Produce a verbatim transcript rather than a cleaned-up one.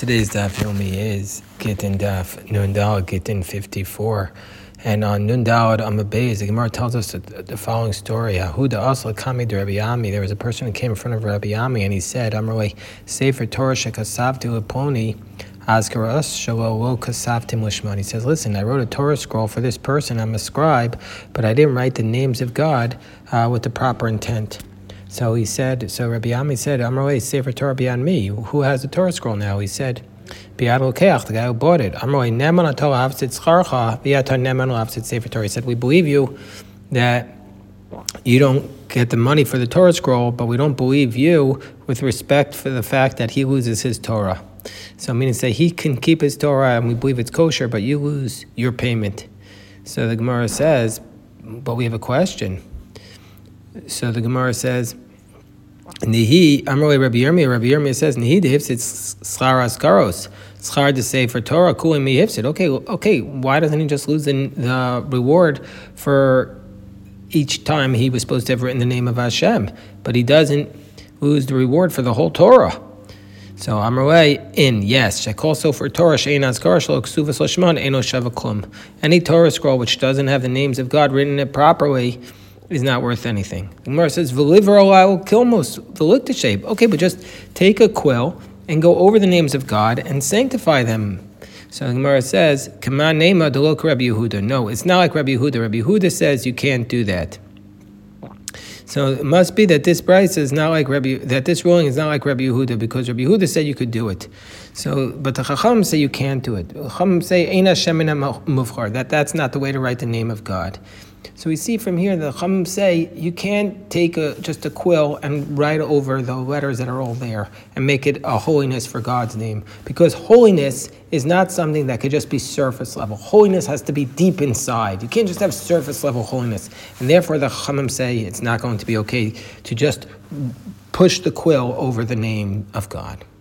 Today's Daf Yomi is Gittin Daf Nun Daled Gittin fifty-four, and on Nun Daled Amabez, the Gemara tells us the, the following story: Ahuda Asla Kami de Rabbi Ami. There was a person who came in front of Rabbi Ami, and he said, "Amrei Sefer Torah shekasavti leponi azkaras shelo lo kasavtim lishman." He says, "Listen, I wrote a Torah scroll for this person. I'm a scribe, but I didn't write the names of God uh, with the proper intent." So he said, so Rabbi Ami said, Amrei Sefer Torah beyond me. Who has the Torah scroll now? He said, Biad Lokeach, the guy who bought it. Amrei Neman Torah Avtzit Scharcha, Biatar Neman Avtzit Sefer Torah. He said, we believe you that you don't get the money for the Torah scroll, but we don't believe you with respect for the fact that he loses his Torah. So meaning to say he can keep his Torah and we believe it's kosher, but you lose your payment. So the Gemara says, but we have a question. So the Gemara says, Nihi, Amrei Rabbi Yirmiyah, Rabbi Yirmiyah says, Nihi dehifsit schar askaros, schar to say for Torah, kulim mi hifsit. Okay, okay, why doesn't he just lose the, the reward for each time he was supposed to have written the name of Hashem? But he doesn't lose the reward for the whole Torah. So Amrei in, yes, shekol sofer Torah she'ein azkar shelo ksuvas lishman eino sheva klum. Any Torah scroll which doesn't have the names of God written in it properly is not worth anything. The Gemara says, "V'liver olai kilmos v'look shape." Okay, but just take a quill and go over the names of God and sanctify them. So the Gemara says, "Kaman nema delok Rabbi Yehuda." No, it's not like Rabbi Yehuda. Rabbi Yehuda says you can't do that. So it must be that this price is not like Rabbi, that this ruling is not like Rabbi Yehuda, because Rabbi Yehuda said you could do it. So, but the Chacham say you can't do it. The Chacham say Ein Hashem min muvchar, that that's not the way to write the name of God. So we see from here the Chacham say you can't take a, just a quill and write over the letters that are all there and make it a holiness for God's name, because holiness is not something that could just be surface level. Holiness has to be deep inside. You can't just have surface level holiness, and therefore the Chachamim say it's not going to be okay to just push the quill over the name of God.